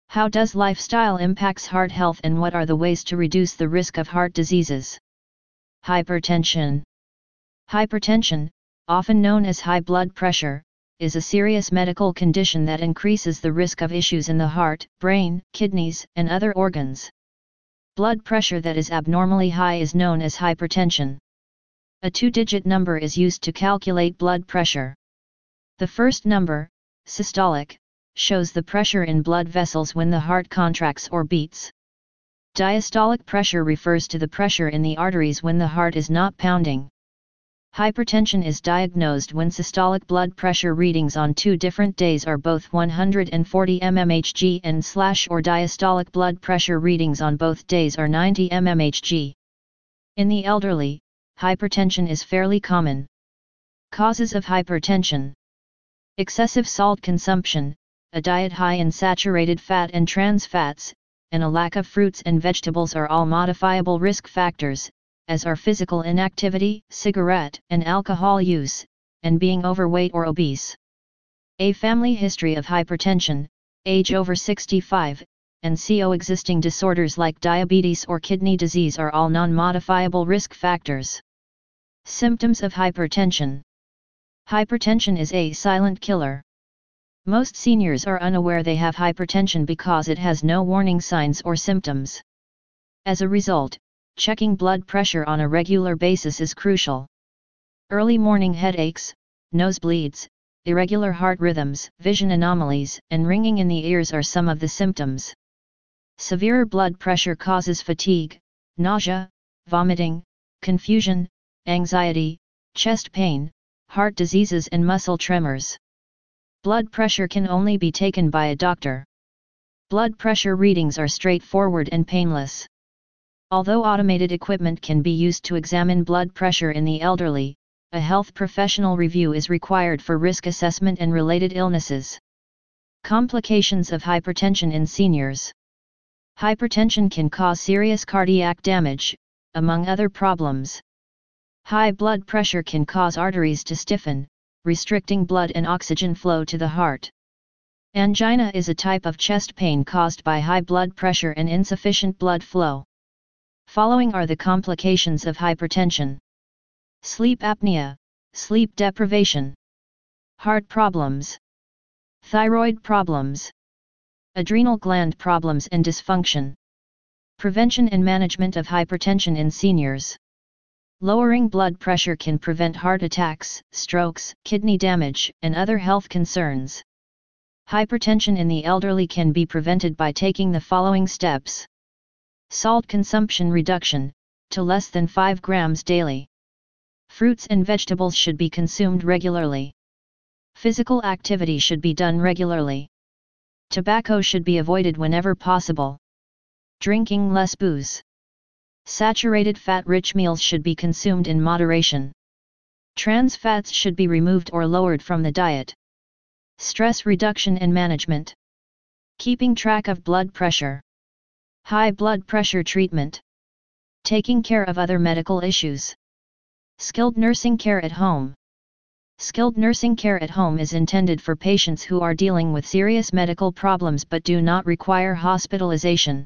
How does lifestyle impacts heart health and what are the ways to reduce the risk of heart diseases? Hypertension. Hypertension, often known as high blood pressure, is a serious medical condition that increases the risk of issues in the heart, brain, kidneys, and other organs. Blood pressure that is abnormally high is known as hypertension. A two-digit number is used to calculate blood pressure. The first number, systolic, shows the pressure in blood vessels when the heart contracts or beats. Diastolic pressure refers to the pressure in the arteries when the heart is not pounding. Hypertension is diagnosed when systolic blood pressure readings on 2 different days are both 140 mmHg and/or diastolic blood pressure readings on both days are 90 mmHg. In the elderly, hypertension is fairly common. Causes of hypertension: excessive salt consumption, a diet high in saturated fat and trans fats, and a lack of fruits and vegetables are all modifiable risk factors, as are physical inactivity, cigarette and alcohol use, and being overweight or obese. A family history of hypertension, age over 65, and coexisting disorders like diabetes or kidney disease are all non-modifiable risk factors. Symptoms of hypertension. Hypertension is a silent killer. Most seniors are unaware they have hypertension because it has no warning signs or symptoms. As a result, checking blood pressure on a regular basis is crucial. Early morning headaches, nosebleeds, irregular heart rhythms, vision anomalies, and ringing in the ears are some of the symptoms. Severe blood pressure causes fatigue, nausea, vomiting, confusion, anxiety, chest pain, heart diseases and muscle tremors. Blood pressure can only be taken by a doctor. Blood pressure readings are straightforward and painless. Although automated equipment can be used to examine blood pressure in the elderly, a health professional review is required for risk assessment and related illnesses. Complications of hypertension in seniors. Hypertension can cause serious cardiac damage, among other problems. High blood pressure can cause arteries to stiffen, restricting blood and oxygen flow to the heart. Angina is a type of chest pain caused by high blood pressure and insufficient blood flow. Following are the complications of hypertension: sleep apnea, sleep deprivation, heart problems, thyroid problems, adrenal gland problems and dysfunction. Prevention and management of hypertension in seniors. Lowering blood pressure can prevent heart attacks, strokes, kidney damage, and other health concerns. Hypertension in the elderly can be prevented by taking the following steps. Salt consumption reduction, to less than 5 grams daily. Fruits and vegetables should be consumed regularly. Physical activity should be done regularly. Tobacco should be avoided whenever possible. Drinking less booze. Saturated fat-rich meals should be consumed in moderation. Trans fats should be removed or lowered from the diet. Stress reduction and management. Keeping track of blood pressure. High blood pressure treatment. Taking care of other medical issues. Skilled nursing care at home. Skilled nursing care at home is intended for patients who are dealing with serious medical problems but do not require hospitalization.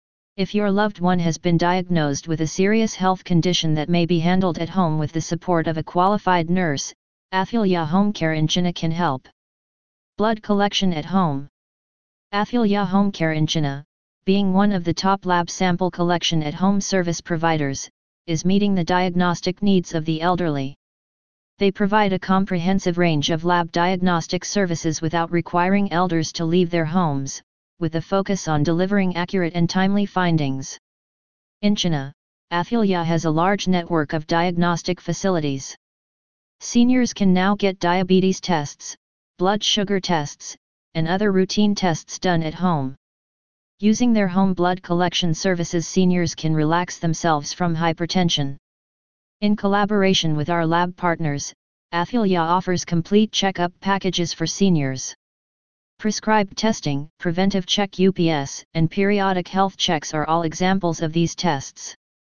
If your loved one has been diagnosed with a serious health condition that may be handled at home with the support of a qualified nurse, Athilya Home Care in Chennai can help. Blood collection at home. Athilya Home Care in Chennai, being one of the top lab sample collection at home service providers, is meeting the diagnostic needs of the elderly. They provide a comprehensive range of lab diagnostic services without requiring elders to leave their homes, with a focus on delivering accurate and timely findings. In Chennai, Athilya has a large network of diagnostic facilities. Seniors can now get diabetes tests, blood sugar tests, and other routine tests done at home. Using their home blood collection services, seniors can relax themselves from hypertension. In collaboration with our lab partners, Athilya offers complete checkup packages for seniors. Prescribed testing, preventive check UPS, and periodic health checks are all examples of these tests.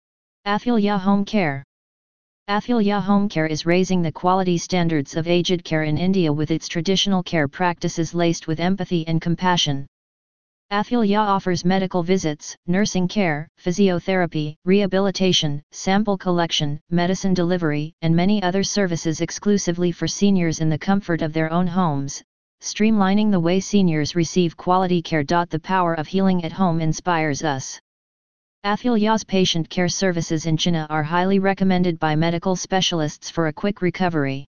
Athilya Home Care. Athilya Home Care is raising the quality standards of aged care in India with its traditional care practices laced with empathy and compassion. Afulya offers medical visits, nursing care, physiotherapy, rehabilitation, sample collection, medicine delivery, and many other services exclusively for seniors in the comfort of their own homes, streamlining the way seniors receive quality care. The power of healing at home inspires us. Afulya's patient care services in Chennai are highly recommended by medical specialists for a quick recovery.